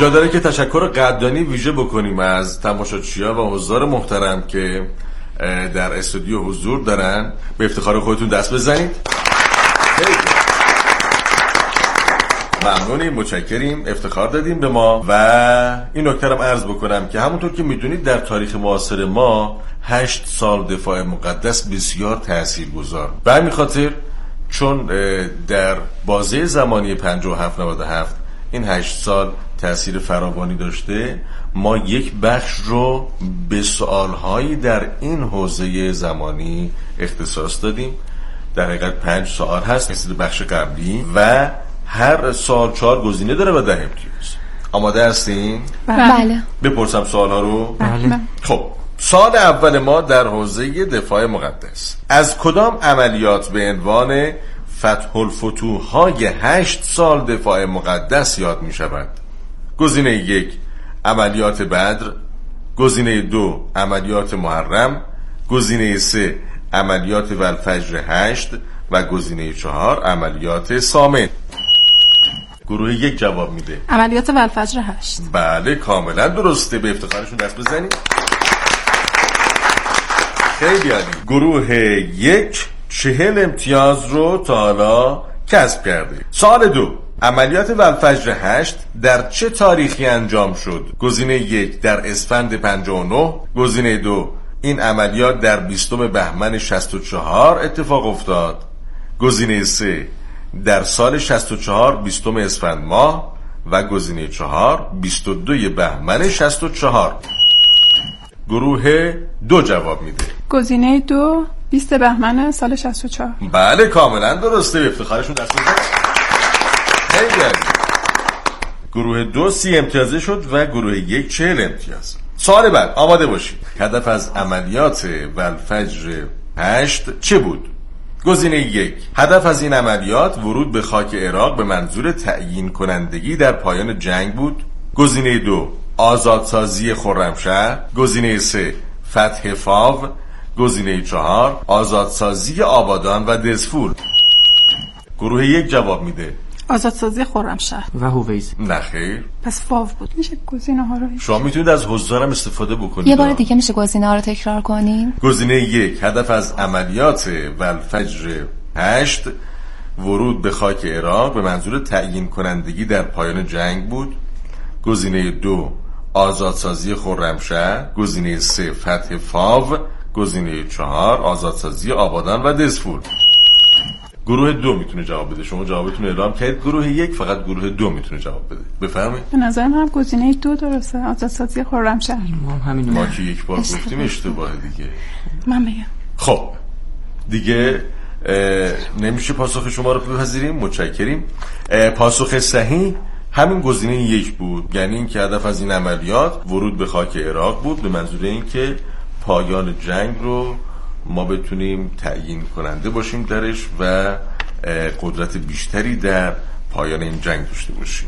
جا داره که تشکر قدردانی ویژه بکنیم از تماشاچی‌ها و حضار محترم که در استودیو حضور دارن. به افتخار خودتون دست بزنید. خیلی ممنونیم، متشکریم، افتخار دادیم به ما. و این نکته رو عرض بکنم که همونطور که میدونید در تاریخ معاصر ما 8 سال دفاع مقدس بسیار تاثیرگذار، به همین خاطر چون در بازه زمانی 57-97 این 8 سال تأثیر فراوانی داشته، ما یک بخش رو به سوالهایی در این حوزه زمانی اختصاص دادیم. در حقیقت 5 سوال هست مثل بخش قبلی و هر سوال 4 گزینه داره و 10 امتیاز. آماده هستین؟ بله. بپرسم سوالها رو؟ بله. خب سوال اول ما در حوزه دفاع مقدس: از کدام عملیات به عنوان فتح الفتوح‌های 8 سال دفاع مقدس یاد می شود؟ گزینه 1 عملیات بدر، گزینه 2 عملیات محرم، گزینه 3 عملیات والفجر 8 و گزینه 4 عملیات سامن. گروه 1 جواب میده عملیات والفجر 8. بله کاملا درسته، به افتخارشون دست بزنید. خیلی عالی. گروه 1 40 امتیاز رو تا حالا کسب کرده. سوال 2: عملیات والفجر 8 در چه تاریخی انجام شد؟ گزینه 1 در اسفند 59، گزینه 2 این عملیات در 20 بهمن 64 اتفاق افتاد، گزینه 3 در سال 64 20 اسفند ماه و گزینه 4 22 بهمن 64. گروه 2 جواب میده گزینه 2 20 بهمن سال 64. بله کاملا درسته، به افتخارشون دست بزنید. خیلی عالی. گروه 2 30 امتیازه شد و گروه 1 40 امتیاز. سوال بعد، آماده باشید. هدف از عملیات والفجر 8 چه بود؟ گزینه 1 هدف از این عملیات ورود به خاک عراق به منظور تعیین کنندگی در پایان جنگ بود، گزینه 2 آزادسازی خرمشهر، گزینه 3 فتح فاو، گزینه 4 آزادسازی آبادان و دزفول. گروه 1 جواب میده آزادسازی خرمشهر و هویزه. نخیر، پس فاو بود. میشه گزینه ها رو شما میتونید از حضارم استفاده بکنید. یه بار دیگه میشه گزینه ها رو تکرار کنیم؟ گزینه 1 هدف از عملیات والفجر 8 ورود به خاک عراق به منظور تعیین کنندگی در پایان جنگ بود، گزینه 2 آزادسازی خرمشهر، گزینه 3 فتح فاو، گزینه 4 آزادسازی آبادان و دزفول. گروه 2 میتونه جواب بده. شما جوابتون اعلام کردید. گروه 1 فقط گروه 2 میتونه جواب بده. بفرمایید. به نظر من گزینه 2 درسته، آزادسازی خرمشهر. ما که یک بار گفتیم اشتباهه دیگه. من بگم. خب دیگه نمیشه پاسخ شما رو بپذیریم. متشکریم. پاسخ صحیح همین گزینه 1 بود، یعنی این که هدف از این عملیات ورود به خاک عراق بود به منظور این که پایان جنگ رو ما بتونیم تعیین کننده باشیم درش و قدرت بیشتری در پایان این جنگ داشته باشیم.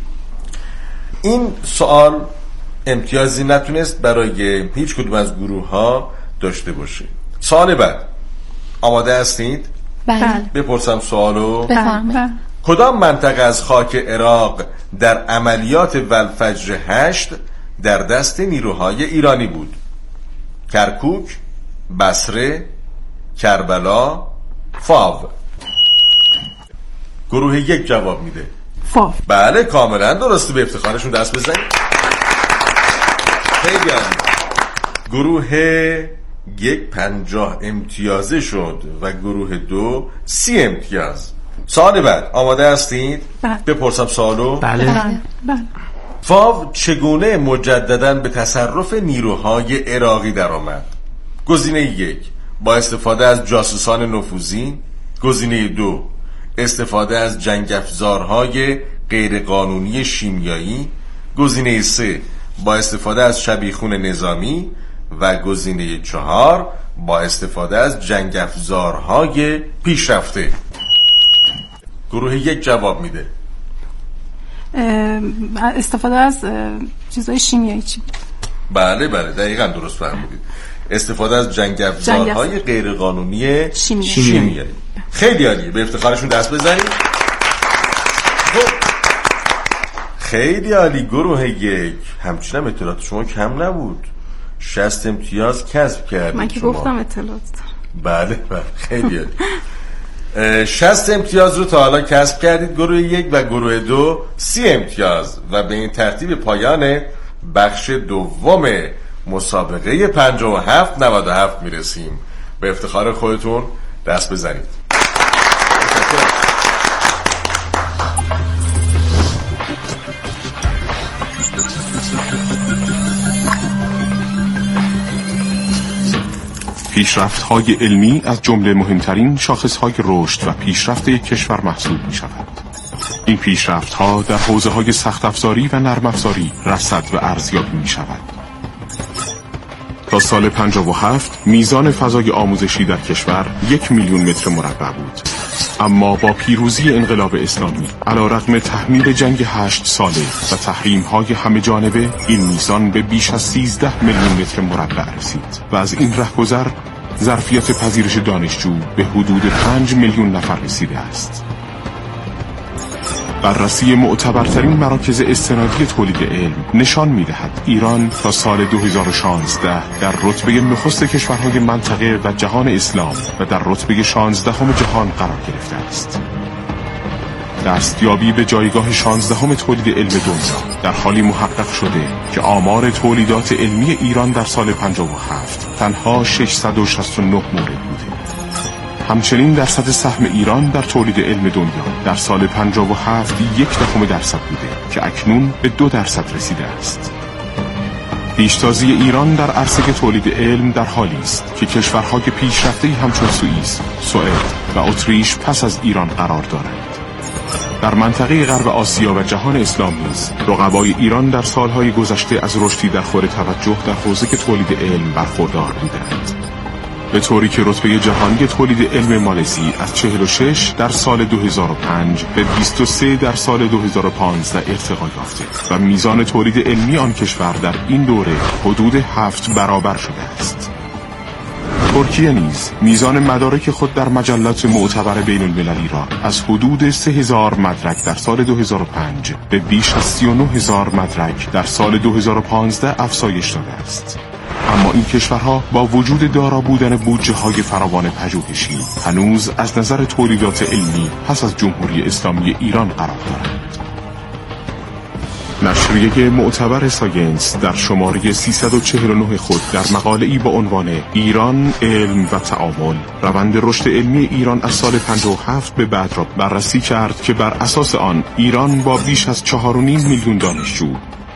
این سوال امتیازی نتونست برای هیچ کدوم از گروه ها داشته باشه. سوال بعد، آماده هستید؟ بله. بپرسم سوالو. بفرمایید. کدام منطقه از خاک عراق در عملیات والفجر 8 در دست نیروهای ایرانی بود؟ کرکوک، بصره، کربلا، فاو. گروه 1 جواب میده فاو. بله کاملا درسته، به افتخارشون دست بزنید. خیلی عالی. گروه 1 50 امتیازه شد و گروه 2 30 امتیاز. سوال بعد، آماده هستید؟ بله. بپرسم سوالو. بله. بله. فاو چگونه مجدداً به تصرف نیروهای عراقی در آمد؟ گزینه 1 با استفاده از جاسوسان نفوذی، گزینه 2 استفاده از جنگ افزارهای غیرقانونی شیمیایی، گزینه 3 با استفاده از شبیخون نظامی و گزینه 4 با استفاده از جنگ افزارهای پیشرفته. گروه 1 جواب میده استفاده از چیزای شیمیایی. چی؟ بله دقیقاً درست فرمودید. استفاده از جنگ افزارهای غیرقانونی شیمیایی. خیلی عالیه، به افتخارشون دست بزنید. خب خیلی عالی گروه یک. همچنین اطلاعات شما کم نبود. 60 امتیاز کسب کردید. من که گفتم اطلاعات بله خیلی عالی. 60 امتیاز رو تا حالا کسب کردید گروه یک و گروه دو 30 امتیاز و به این ترتیب پایان بخش دوم مسابقه 57-97 میرسیم. به افتخار خودتون دست بزنید. پیشرفت‌های علمی از جمله مهمترین شاخص‌های رشد و پیشرفت یک کشور محسوب می‌شود. این پیشرفت‌ها در حوزه‌های سخت افزاری و نرم افزاری رصد و ارزیابی می‌شود. تا سال 57 میزان فضای آموزشی در کشور 1 میلیون متر مربع بود. اما با پیروزی انقلاب اسلامی علیرغم تحمیل جنگ 8 ساله و تحریم‌های همه جانبه این میزان به بیش از 13 میلیون متر مربع رسید و از این رهگذر ظرفیت پذیرش دانشجو به حدود 5 میلیون نفر رسیده است. بررسی معتبرترین مراکز استنادی تولید علم نشان می‌دهد ایران تا سال 2016 در رتبه نخست کشورهای منطقه و جهان اسلام و در رتبه 16 جهان قرار گرفته است. دستیابی به جایگاه 16 تولید علم دنیا در حالی محقق شده که آمار تولیدات علمی ایران در سال 57 تنها 669 مورد بوده. همچنین درصد سهم ایران در تولید علم دنیا در سال 57 0.1% بوده که اکنون به 2% رسیده است. پیشتازی ایران در عرصه تولید علم در حالی است که کشورهای پیشرفته‌ای همچون سوئیس، سوئد و اتریش پس از ایران قرار دارند. در منطقه غرب آسیا و جهان اسلامی نیز رقبای ایران در سالهای گذشته از رشدی در خور توجه در حوزه تولید علم برخوردار بودند. به طوری که رتبه جهانی تولید علم مالزی از 46 در سال 2005 به 23 در سال 2015 ارتقا یافته و میزان تولید علمی آن کشور در این دوره حدود 7 برابر شده است. ترکیه نیز میزان مدارک خود در مجلات معتبر بین المللی را از حدود 3000 مدرک در سال 2005 به بیش از 39000 مدرک در سال 2015 افزایش داده است. اما این کشورها با وجود دارا بودن بودجه‌های فراوان پژوهشی هنوز از نظر تولیدات علمی پس از جمهوری اسلامی ایران قرار دارند. نشریه معتبر ساینس در شماره 349 خود در مقاله‌ای با عنوان ایران، علم و تعامل روند رشد علمی ایران از سال 57 به بعد را بررسی کرد که بر اساس آن ایران با بیش از 4.5 میلیون دانشجو،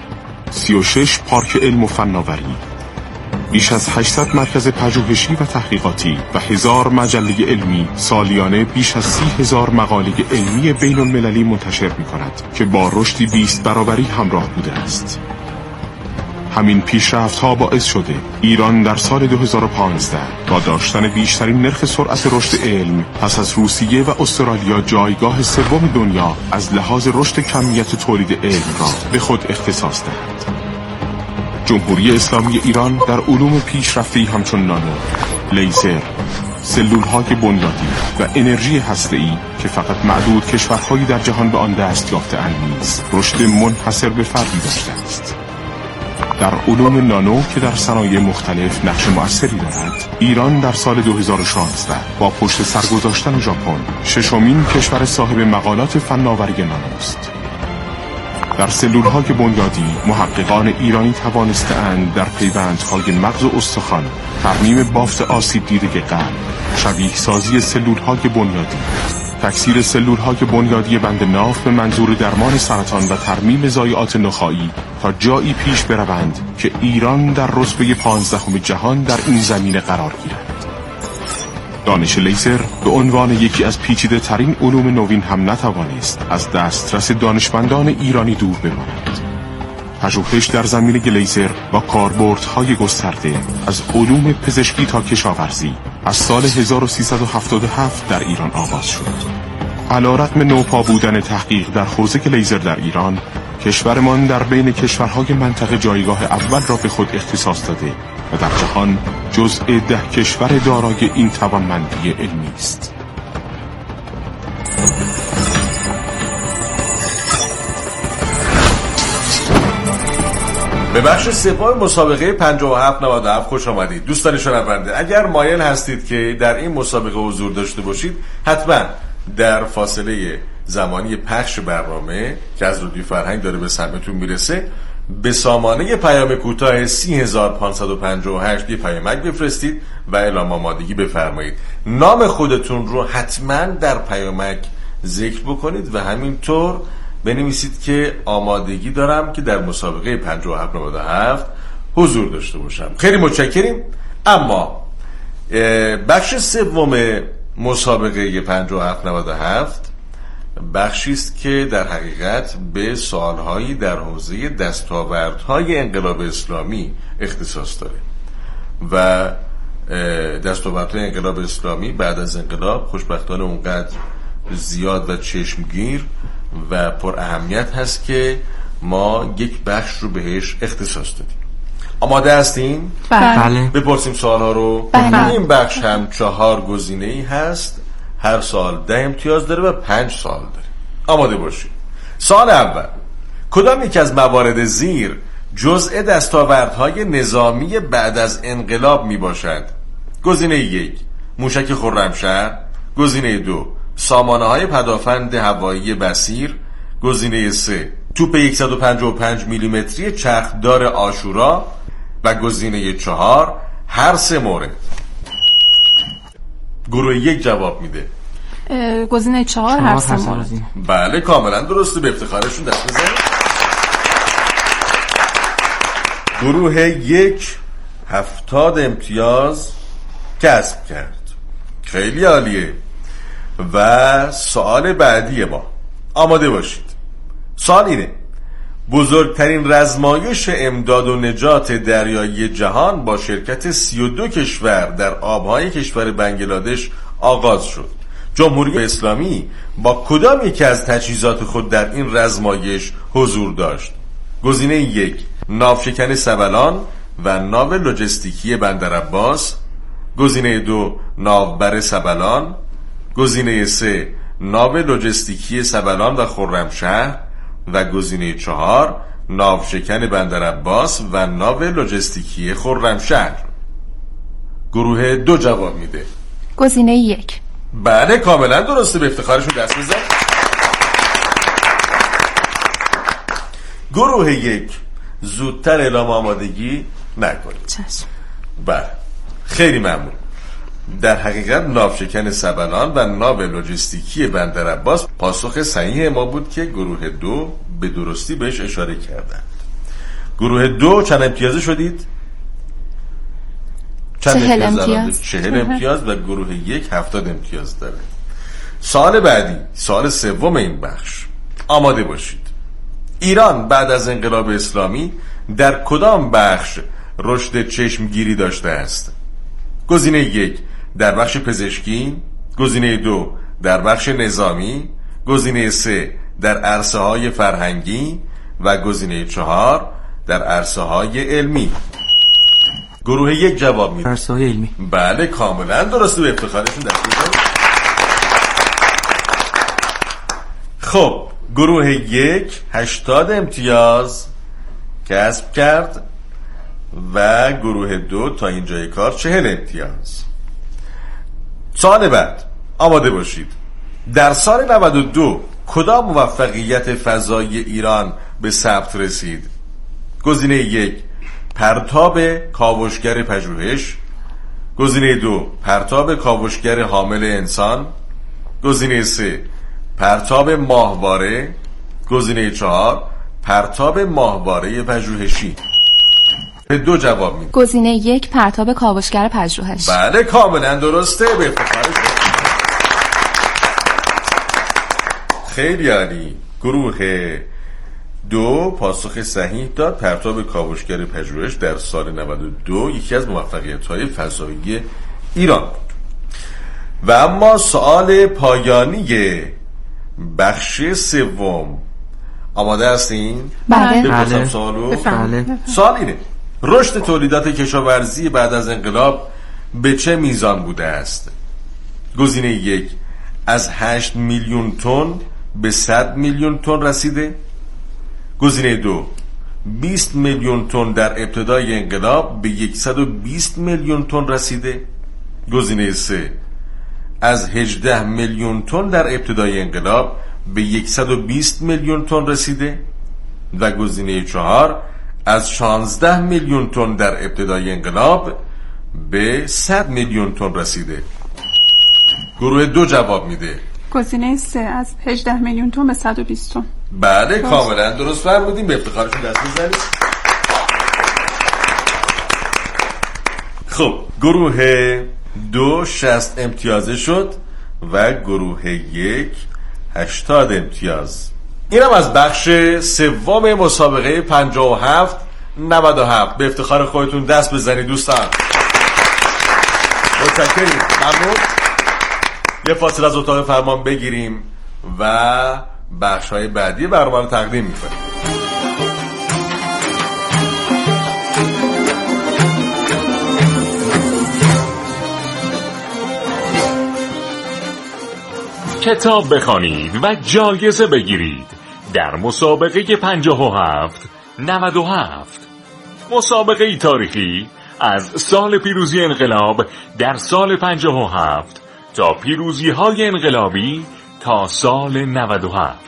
36 پارک علم و فناوری، بیش از 800 مرکز پژوهشی و تحقیقاتی و 1000 مجله علمی سالیانه بیش از 30,000 مقاله علمی بین المللی منتشر می کند که با رشدی 20 برابری همراه بوده است. همین پیشرفت ها باعث شده ایران در سال 2015 با داشتن بیشترین نرخ سرعت رشد علم پس از روسیه و استرالیا جایگاه سوم دنیا از لحاظ رشد کمیت تولید علم را به خود اختصاص دهد. جمهوری اسلامی ایران در علوم پیشرفته همچون نانو، لیزر، سلول‌های بنیادی و انرژی هسته‌ای که فقط معدود کشورهایی در جهان به آن دست یافته‌اند نیز رشد منحصر به فردی داشته است. در علوم نانو که در صنایع مختلف نقش مؤثری دارد، ایران در سال 2016 با پشت سر گذاشتن ژاپن ششمین کشور صاحب مقالات فناوری نانوست. در سلول‌های بنیادی محققان ایرانی توانسته‌اند در پیوندهای مغز و استخوان ترمیم بافت آسیب دیده قلب، شبیه سازی سلول‌های بنیادی، تکثیر سلول‌های بنیادی بند ناف به منظور درمان سرطان و ترمیم ضایعات نخاعی تا جایی پیش بروند که ایران در رتبه 15 جهان در این زمینه قرار گیرد. دانش لیزر به عنوان یکی از پیچیده ترین علوم نوین هم نتوانست از دسترس دانشمندان ایرانی دور بماند. پژوهش در زمینه لیزر با کاربردهای گسترده از علوم پزشکی تا کشاورزی از سال 1377 در ایران آغاز شد. علیرغم نوپا بودن تحقیق در حوزه لیزر در ایران، کشورمان در بین کشورهای منطقه جایگاه اول را به خود اختصاص داده و در جهان جزء 10 کشور دارای این توانمندی علمی است. به بخش سوم مسابقه 5797 خوش آمدید. دوستان شنونده، اگر مایل هستید که در این مسابقه حضور داشته باشید، حتما در فاصله زمانی پخش برنامه که از رادیو فرهنگ داره به سمتون میرسه، به سامانه پیام کوتاه 30558 یه پیامک بفرستید و اعلام آمادگی بفرمایید. نام خودتون رو حتما در پیامک ذکر بکنید و همینطور بنویسید که آمادگی دارم که در مسابقه 5797 حضور داشته باشم. خیلی متشکریم. اما بخش سوم مسابقه 5797 بخشی است که در حقیقت به سوالهایی در حوزه دستاوردهای انقلاب اسلامی اختصاص داره و دستاوردهای انقلاب اسلامی بعد از انقلاب خوشبختانه اونقدر زیاد و چشمگیر و پر اهمیت هست که ما یک بخش رو بهش اختصاص دادیم. آماده هستین؟ بله. بپرسیم سوالها رو. بله. این بخش هم 4 گزینه‌ای هست، هر سال 10 امتیاز داره و 5 سال داره. آماده باشید. سوال اول: کدام یک از موارد زیر جزء دستاوردهای نظامی بعد از انقلاب می باشد؟ گزینه 1 موشک خرمشهر، گزینه 2 سامانه‌های پدافند هوایی بصیر، گزینه 3 توپ 155 میلیمتری چرخدار عاشورا و گزینه 4 هر 3 مورد. گروه 1 جواب میده. گزینه 4 هر 3 مورد. بله کاملا درسته، به افتخارشون دست بزنید. گروه 1 70 امتیاز کسب کرد. خیلی عالیه. و سوال بعدی ما، آماده باشید. سوال اینه: بزرگترین رزمایش امداد و نجات دریایی جهان با شرکت 32 کشور در آبهای کشور بنگلادش آغاز شد. جمهوری اسلامی با کدام یکی از تجهیزات خود در این رزمایش حضور داشت؟ گزینه 1 ناوشکن سبلان و ناو لوجستیکی بندرعباس، گزینه 2 ناوبر سبلان، گزینه 3 ناو لوجستیکی سبلان و خرمشهر و گزینه 4 ناوشکن بندرعباس و ناو لوجستیکی خرمشهر. گروه 2 جواب میده. گزینه 1. بله کاملا درسته، به افتخارشون دست بزن. گروه 1 زودتر اعلام آمادگی نکنید. چشم. بله خیلی ممنون. در حقیقت ناوشکن سبلان و ناو لوجستیکی بندرعباس پاسخ صحیح ما بود که گروه 2 به درستی بهش اشاره کردند. گروه 2 چند امتیازه شدید؟ 40 امتیاز. 40 امتیاز و گروه 1 70 امتیاز داره. سوال بعدی، سوال سوم این بخش. آماده باشید. ایران بعد از انقلاب اسلامی در کدام بخش رشد چشمگیری داشته است؟ گزینه 1 در بخش پزشکی، گزینه 2 در بخش نظامی، گزینه 3 در عرصه‌های فرهنگی و گزینه 4 در عرصه‌های علمی. گروه 1 جواب میده. عرصه‌های علمی. بله کاملا درسته، به افتخارشون دست بزنید. خب گروه 1 80 امتیاز کسب کرد و گروه 2 تا اینجای کار 40 امتیاز. سال بعد آماده باشید. در سال 92 کدام موفقیت فضایی ایران به ثبت رسید؟ گزینه 1 پرتاب کاوشگر پژوهش، گزینه 2 پرتاب کاوشگر حامل انسان، گزینه 3 پرتاب ماهواره، گزینه 4 پرتاب ماهواره پژوهشی. به 2 جواب میده. گزینه 1 پرتاب کاوشگر پژوهش. بله کاملا درسته، به افتخارش. خیلی عالی. گروه 2 پاسخ صحیح داد. پرتاب کاوشگر پژوهش در سال 92 یکی از موفقیت‌های فضایی ایران بود. و اما سوال پایانی بخش سوم. آماده هستین؟ بله. بپرسم سوالو؟ بله. سوال اینه: رشد تولیدات کشاورزی بعد از انقلاب به چه میزان بوده است؟ گزینه 1 از 8 میلیون تن به 100 میلیون تن رسیده، گزینه 2 20 میلیون تن در ابتدای انقلاب به 120 میلیون تن رسیده؟ گزینه 3 از 18 میلیون تن در ابتدای انقلاب به 120 میلیون تن رسیده؟ و گزینه 4 از 16 میلیون تن در ابتدای انقلاب به 100 میلیون تن رسیده. گروه 2 جواب میده. گزینه 3 از 18 میلیون تن به 120 تن. بله کاملا درست فرمودیم، به افتخارشون دست بزنید. خب گروه 2 60 امتیازه شد و گروه 1 80 امتیاز. اینم از بخش سوم مسابقه 57-97. به افتخار خودتون دست بزنید دوستان. متشکرم، ممنون. یه فاصله از اتاق فرمان بگیریم و بخش‌های بعدی برنامه رو تقدیم می‌کنیم. کتاب بخوانید و جایزه بگیرید در مسابقه 57-97. مسابقه تاریخی از سال پیروزی انقلاب در سال 57 تا پیروزی های انقلابی تا سال 97.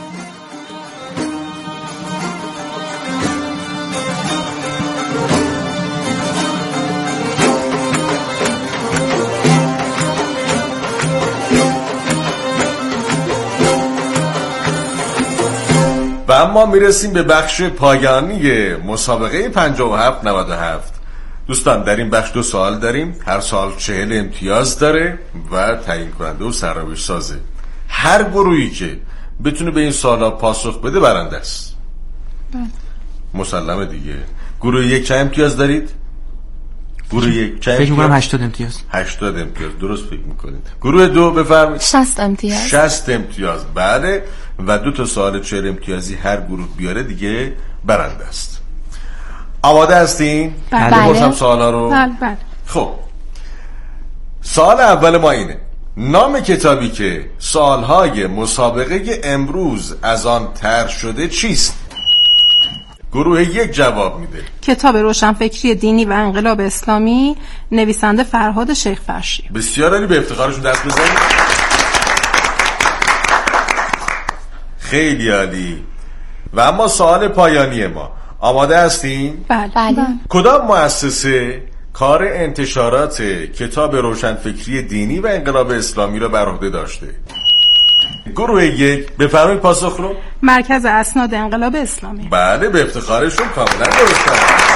و اما میرسیم به بخش پایانی مسابقه 57-97. دوستان در این بخش 2 سوال داریم، هر سوال 40 امتیاز داره و تعیین کننده و سرنوشت سازه. هر گروهی که بتونه به این سوالا پاسخ بده برنده است. مسلمه دیگه. گروه 1 چند امتیاز دارید؟ گروه 1 چند؟ فکر می‌کنم 80 امتیاز. 80 امتیاز درست فکر می‌کنید. گروه 2 بفرمایید. 60 امتیاز. 60 امتیاز بله، و 2 تا سوال 40 امتیازی هر گروه بیاره دیگه برنده است. آماده هستین؟ بله. بپرسم سوالا رو؟ بله. خب سوال اول ما اینه: نام کتابی که سوالهای مسابقه امروز از آن طرح شده چیست؟ گروه 1 جواب میده. کتاب روشنفکری دینی و انقلاب اسلامی، نویسنده فرهاد شیخ فرشی. بسیار عالی، به افتخارشون دست بزنید. خیلی عالی. و اما سوال پایانی ما، آماده هستین؟ بله. کدام مؤسسه کار انتشارات کتاب روشنفکری دینی و انقلاب اسلامی را بر عهده داشته؟ گروه 1 بفرمایید پاسخ رو. مرکز اسناد انقلاب اسلامی. بله به افتخارشون کاملا درسته.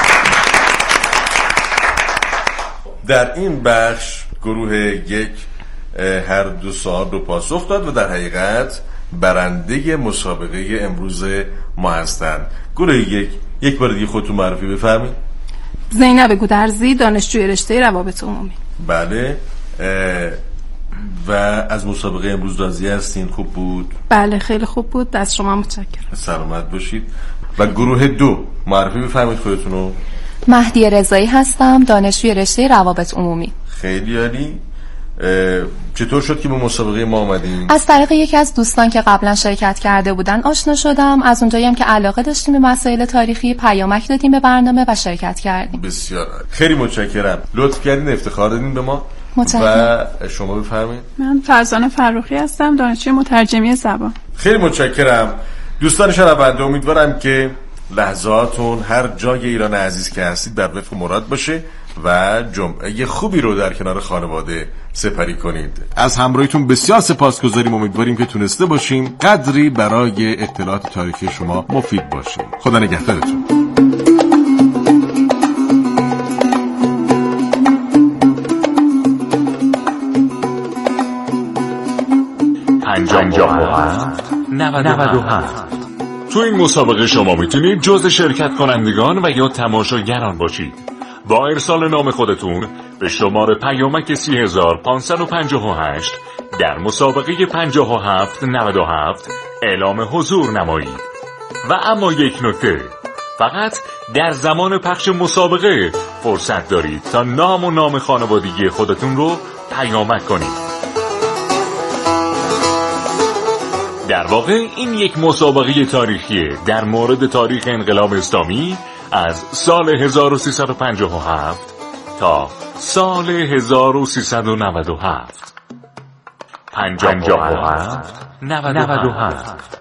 در این بخش گروه 1 هر 2 سوال رو پاسخ داد و در حقیقت برنده مسابقه امروز ما هستند. گروه 1 بار دیگه خودتون معرفی بفرمایید. زینب گودرزی، دانشجوی رشته روابط عمومی. بله. و از مسابقه امروز راضی هستین؟ خوب بود؟ بله خیلی خوب بود، دست شما متشکرم. سلامت باشید. و گروه 2 معرفی بفرمایید خودتون رو. مهدی رضایی هستم، دانشجوی رشته روابط عمومی. خیلی عالی. چطور شد که به مسابقه ما آمدین؟ از طریق یکی از دوستان که قبلا شرکت کرده بودن آشنا شدم. از اونجایی هم که علاقه داشتیم به مسائل تاریخی پیامک دادیم به برنامه و شرکت کردیم. بسیار عالی. خیلی متشکرم، لطف کردین، افتخار دادین به ما. متشکرم. و شما بفرمایید. من فرزانه فرخی هستم، دانشجوی مترجمی زبان. خیلی متشکرم. دوستان شنونده، امیدوارم که لحظاتون هر جای ایران عزیز که هستید در وفق مراد باشه و جمعه خوبی رو در کنار خانواده سپری کنید. از همراهیتون بسیار سپاسگزاریم. امیدواریم که تونسته باشیم قدری برای اطلاعات تاریخی شما مفید باشیم. خدا نگهدارتون. تو این مسابقه شما میتونید جزء شرکت کنندگان و یا تماشاگران باشید. با ارسال نام خودتون به شماره پیامک 30558 در مسابقه 57-97 اعلام حضور نمایید. و اما یک نکته، فقط در زمان پخش مسابقه فرصت دارید تا نام و نام خانوادگی خودتون رو پیامک کنید. در واقع این یک مسابقه تاریخیه در مورد تاریخ انقلاب اسلامی از سال 1357 تا سال 1397. 57 97.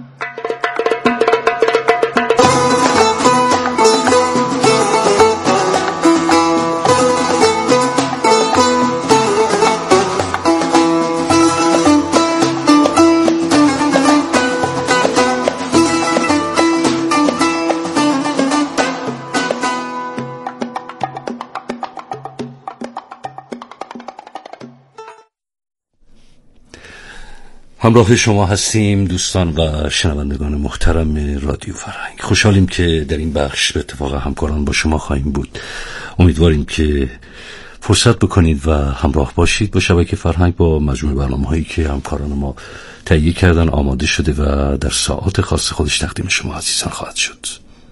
همراه شما هستیم دوستان و شنوندگان محترم رادیو فرهنگ. خوشحالیم که در این بخش به اتفاق همکاران با شما خواهیم بود. امیدواریم که فرصت بکنید و همراه باشید با شبکه فرهنگ، با مجموعه برنامه‌هایی که همکاران ما تهیه کردن، آماده شده و در ساعات خاص خودش تقدیم شما عزیزان خواهد شد.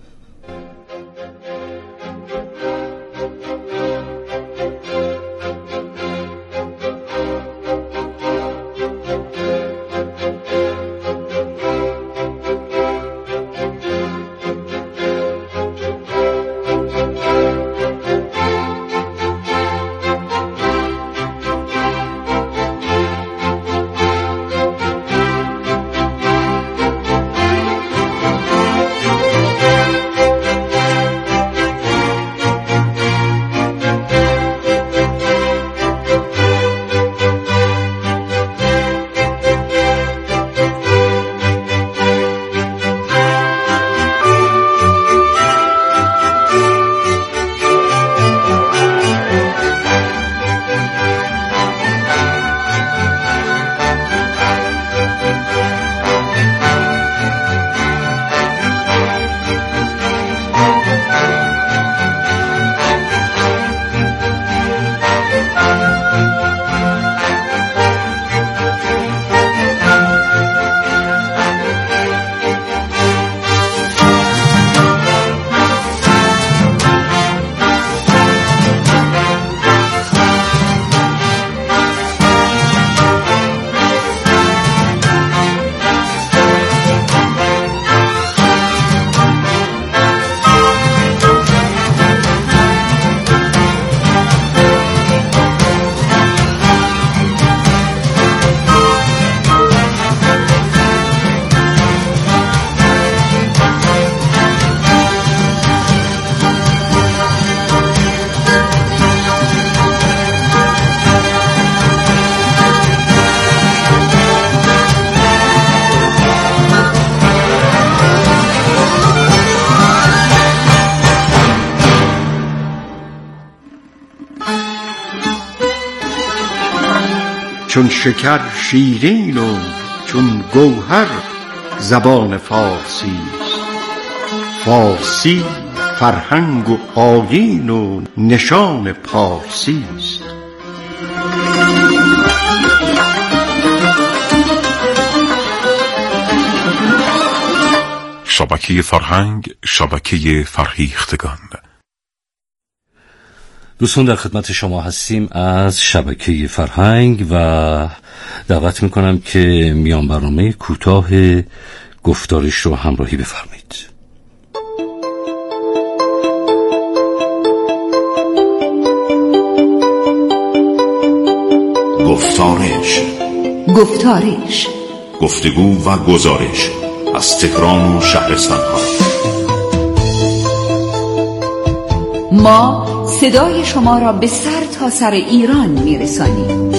چون شکر شیرین و چون گوهر زبان فارسی است. فارسی فرهنگ و آیین و نشان پارسی است. شبکه فرهنگ، شبکه فرهیختگان. دوستان در خدمت شما هستیم از شبکه فرهنگ و دعوت میکنم که میان برنامه کوتاه گفتارش رو همراهی بفرمایید. گفتارش گفتگو و گزارش از تهران و شهرستان‌ها. ما صدای شما را به سر تا سر ایران میرسانیم.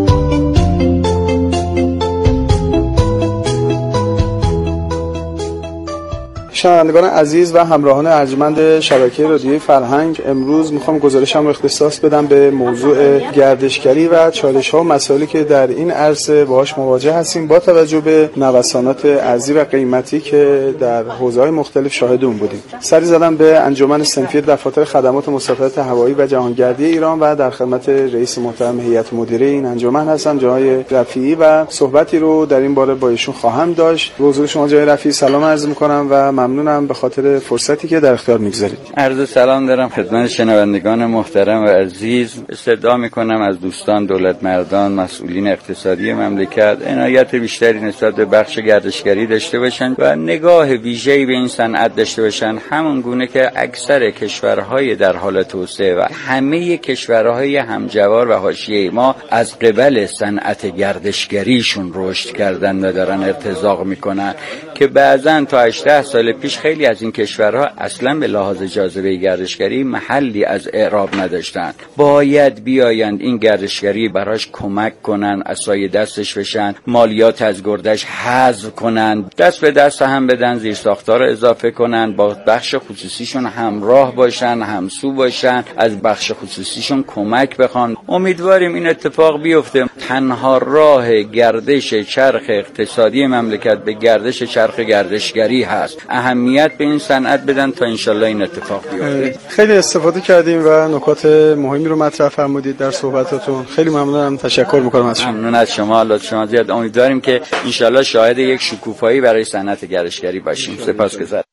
شنوندگان عزیز و همراهان ارجمند شبکه رادیوی فرهنگ، امروز میخوام گزارشم رو اختصاص بدم به موضوع گردشگری و چالش‌ها و مسائلی که در این عرصه باهاش مواجه هستیم با توجه به نوسانات ارزی و قیمتی که در حوزه‌های مختلف شاهد اون بودیم. سری زدم به انجمن صنفی دفاتر خدمات مسافرت هوایی و جهانگردی ایران و در خدمت رئیس محترم هیئت مدیره این انجمن هستم، جناب رفیعی، و صحبتی رو در این باره با ایشون خواهم داشت. به حضور شما جناب رفیعی سلام عرض می‌کنم و ممنون ممنونم به خاطر فرصتی که در اختیار میگذارید. عرض سلام دارم خدمت شنوندگان محترم و عزیز. استدعا میکنم از دوستان دولت مردان، مسئولین اقتصادی مملکت عنایت بیشتری نسبت به بخش گردشگری داشته باشند و نگاه ویژه‌ای به این صنعت داشته باشند، همون گونه که اکثر کشورهای در حال توسعه و همه کشورهای همجوار و حاشیه ما از قبل صنعت گردشگریشون رشد کردن و دارن ارتزاق میکنن که بعضن تا 18 سال پیش خیلی از این کشورها اصلا به لحاظ جاذبه گردشگری محلی از اعراب نداشتن. باید بیایند این گردشگری براش کمک کنن، عصای دستش بشن، مالیات از گردش حذف کنن، دست به دست هم بدن، زیر ساختار اضافه کنن، با بخش خصوصیشون همراه باشن، همسو باشن، از بخش خصوصیشون کمک بخوان. امیدواریم این اتفاق بیفته. تنها راه گردش چرخ اقتصادی مملکت به گردش چرخ گردشگری هست. اهمیت به این صنعت بدن تا انشالله این اتفاق بیفته. خیلی استفاده کردیم و نکات مهمی رو مطرح فرمودید در صحبتاتون. خیلی ممنونم، تشکر میکنم از شما. ممنون از شما، لطف شما زیاد. امیدواریم که انشالله شاهد یک شکوفایی برای صنعت گردشگری باشیم. سپاسگزارم.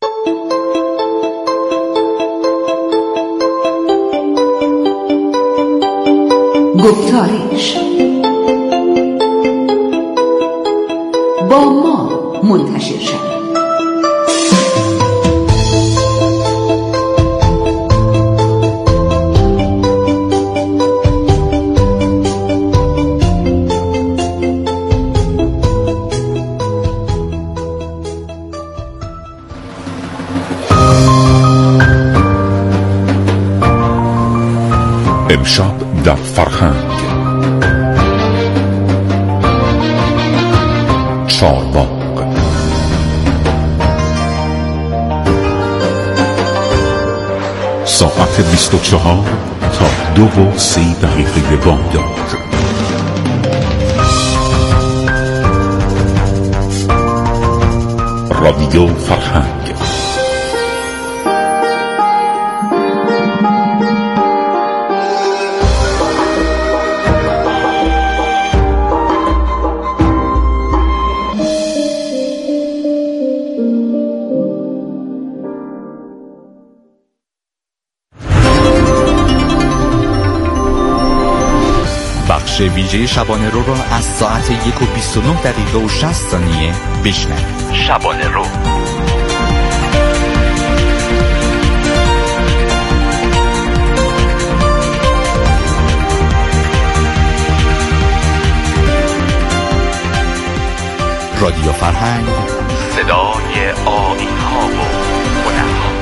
گفتارش با ما منتشر شد. امشب در فرهنگ چارباغ ساعت 24 تا 2:30 بامداد. رادیو فرهنگ. ویژه شبانه رو را از ساعت 1:29 بشنوید. شبانه رو رادیو فرهنگ، صدای آیین‌ها و هنرها.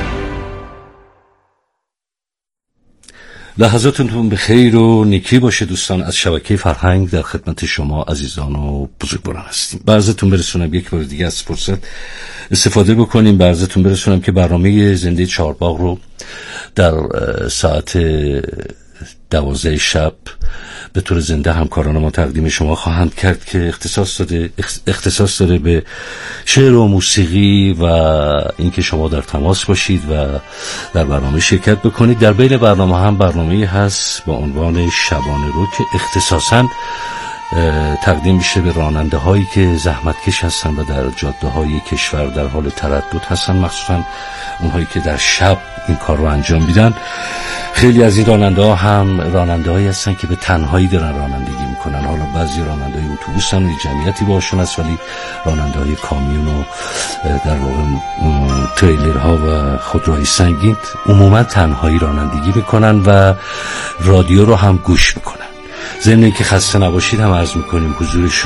لحظاتتون به خیر و نیکی باشه دوستان. از شبکه فرهنگ در خدمت شما عزیزان و بزرگواران هستیم. به عرضتون برسونم یک بار دیگه از فرصت استفاده بکنیم. به عرضتون برسونم که برنامه زنده چهارباغ رو در ساعت 12 شب به طور زنده همکاران ما تقدیم شما خواهند کرد که اختصاص داره به شعر و موسیقی و اینکه شما در تماس باشید و در برنامه شرکت بکنید. در بین برنامه هم برنامه‌ای هست با عنوان شبانه رو که اختصاصاً تقدیم میشه به راننده هایی که زحمتکش هستن و در جاده های کشور در حال تردد هستن، مخصوصا اونهایی که در شب این کار رو انجام میدن. خیلی از این راننده ها هم راننده هایی هستن که به تنهایی دارن رانندگی میکنن. حالا بعضی راننده های اتوبوس هم جمعیتی باشون هست، ولی راننده های کامیون و در واقع تریلر ها و خودروهای سنگین عموما تنهایی رانندگی میکنن و رادیو رو هم گوش میکنن. ضمن اینکه خسته نباشید هم عرض میکنیم حضور